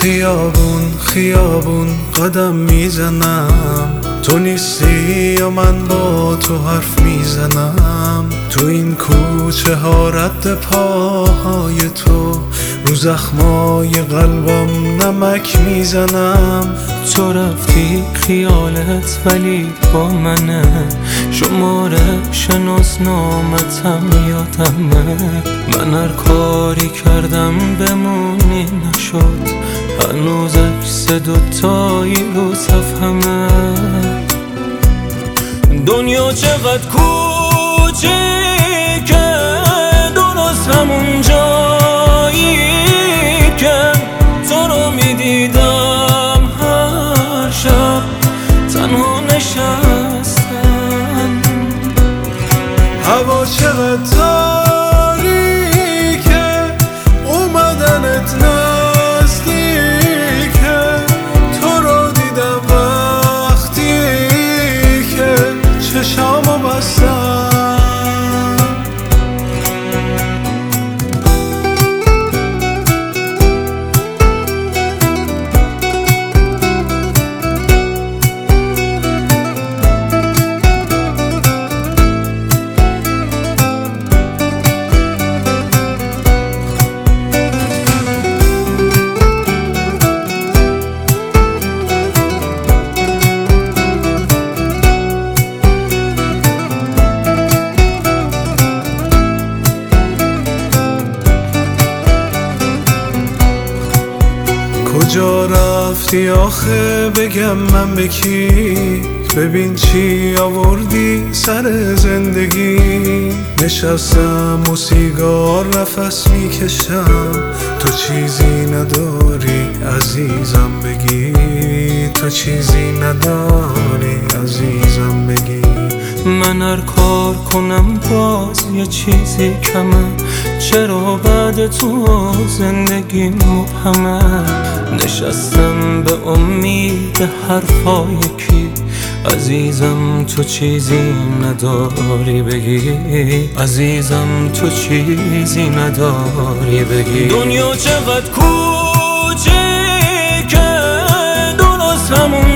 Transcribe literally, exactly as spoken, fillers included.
خیابون خیابون قدم میزنم، تو نیستی و من با تو حرف میزنم. تو این کوچه ها رد پاهای تو، رو زخمای قلبم نمک میزنم. تو رفتی خیالت ولی با منه، شماره شناسنامتم یادمه. من هر کاری کردم بمونی نشد، هنوز عکس دوتایی رو صفحمه. دنیا چقدر کوچیکه، درست همون جایی که تو رو میدیدم هر شب تنها نشستم. هوا چقدر تاریکه، اومدنت نزدیکه. تو رو دیدم وقتی که چشامو بستم. کجا رفتی آخه بگم من به کی؟ ببین چی آوردی سر زندگی. نشستم و سیگار نفس میکشم، تو چیزی نداری عزیزم بگی. تو چیزی نداری عزیزم بگی. من هر کار کنم باز یه چیزی کمه، چرا بعد تو زندگی مبهمه. نشستم به امید حرفای کی، عزیزم تو چیزی نداری بگی. عزیزم تو چیزی نداری بگی. دنیا چقدر کوچیکه، درست همون